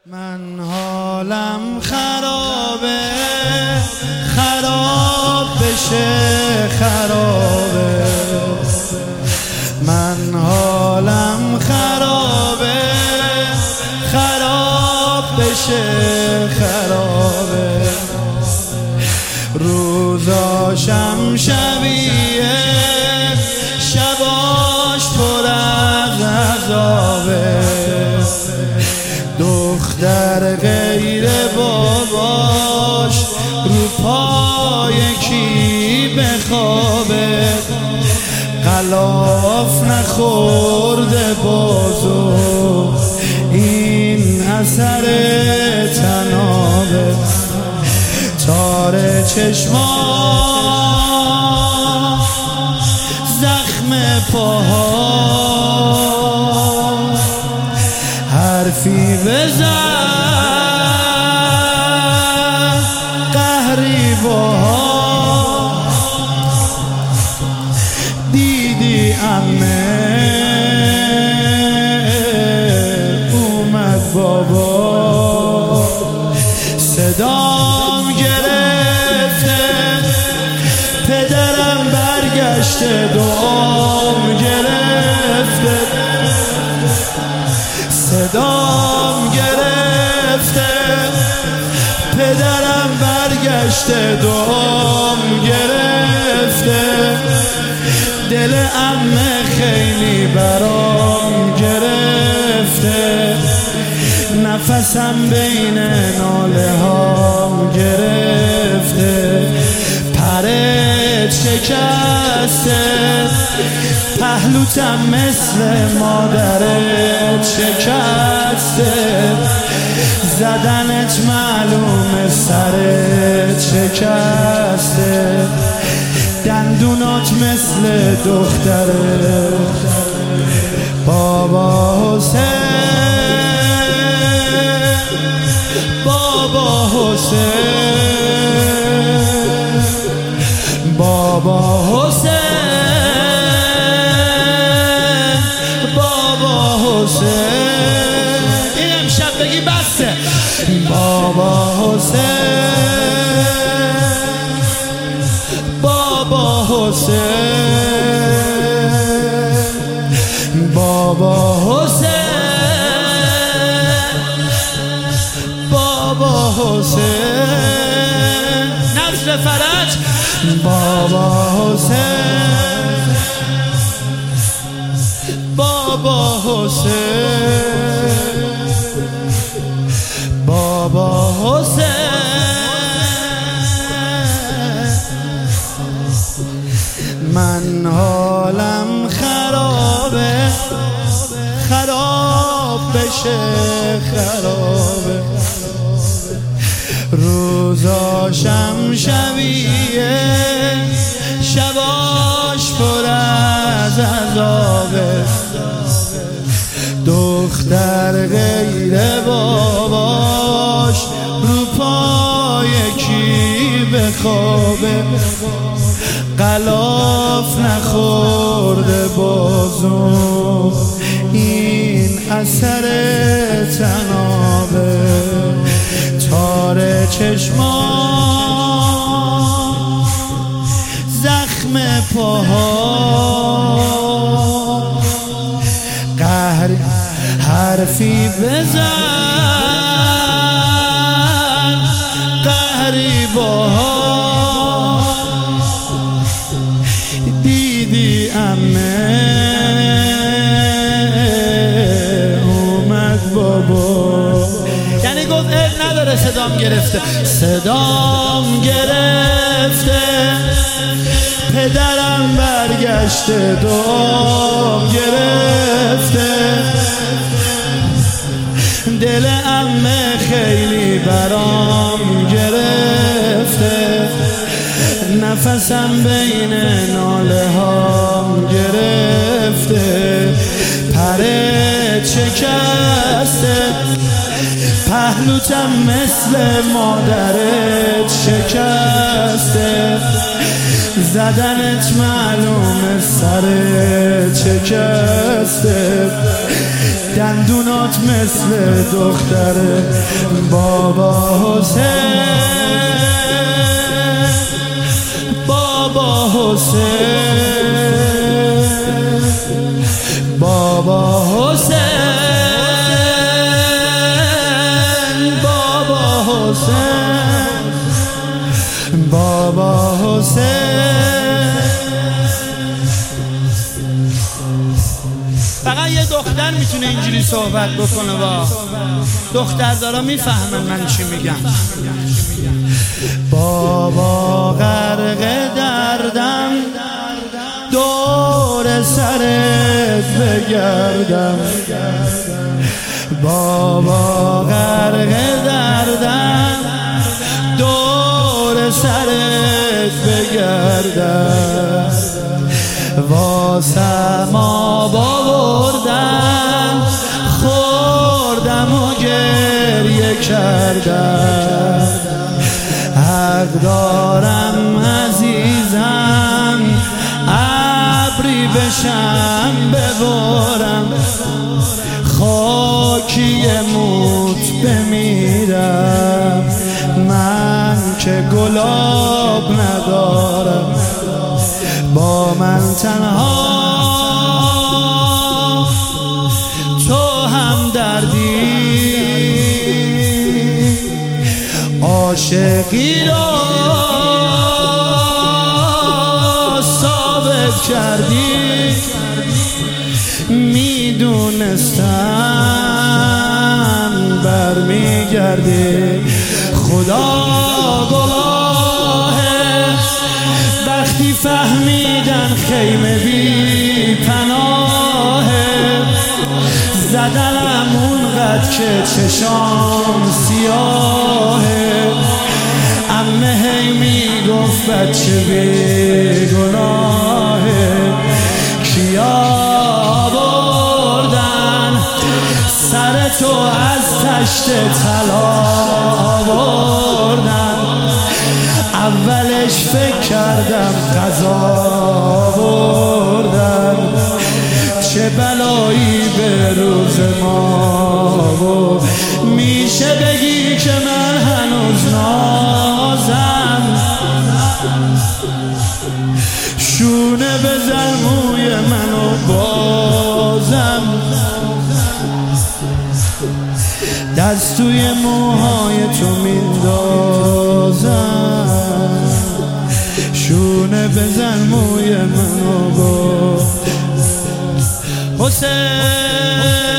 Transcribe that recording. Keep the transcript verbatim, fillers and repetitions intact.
من حالم خرابه، خراب بشه خرابه. من حالم خرابه، خراب بشه خرابه. روزاشم شبیه، شباش پر از عذابه. دختر غیر باباش رو پای کی بخوابه. غلاف نخورده بازو، این اثر تنابه. تار چشما، زخم پاها، حرفی بزن قهری باها. دیدی عمه اومد بابا، صدام گرفته، پدرم برگشته، دعام گرفته. صدام گرفته، پدرم برگشته، دعام گرفته. دل عمه خیلی برام گرفته، نفسم بین ناله هام گرفته. پرت شکسته، پهلوتم مثل مادرت شکسته. زدنت معلومه سرت شکسته، دندونات مثل دختره. بابا حسین، بابا حسین، بابا حسین، بابا حسین. این امشب بگی بسته. بابا حسین، بابا حسین، بابا حسین، بابا حسین. نظر فرج. بابا حسین، بابا حسین، بابا حسین. من حالم خرابه، خراب بشه خرابه. روزاشم شبیه، شباش پر از عذابه. دختر غیر باباش رو پای کی بخوابه. غلاف نخورده بازو، این اثر تنابه. تار چشما، زخم پاها، قهر حرفی بزن قهری باها. دیدی عمه اومد بابا، یعنی گفت اب نداره صدام گرفته. صدام گرفته، پدرم برگشته، دعام گرفته. دل عمه خیلی برام گرفته، نفسم بین ناله هام گرفته. پرت شکسته، پهلوتم مثل مادرت شکسته. زدنت معلومه سرت شکسته، دندونات مثل دختره بابا حسین بابا حسین بابا حسین بابا حسین بابا حسین. فقط یه دختر میتونه اینجوری صحبت بکنه با دختردارا میفهمن من چی میگم. بابا غرق دردم دور سرت بگردم بابا غرق دردم دور سرت بگردم واسم آب آوردم خوردم و گریه کردم حق دارم عزیزم ابری بشم ببارم خاکی موت بمیرم من که گلاب ندارم با من تنها تو هم دردی عاشقی را ثابت کردی میدونستم برمیگردی خدا گواهه وقتی فهمیدن خیمه بی پناهه زدنم اونقدر که چشام سیاهه عمه هی میگفت بچه بی گناهه کیا بردن سر تو از تشت طلا بردن اولش فکر کردم قضا بردن چه بلایی به روز ما بود میشه بگی که من هنوز نازم شونه بزن موی منو بازم دست توی موهای تو میندازم شونه بزن موی منو بازم حسین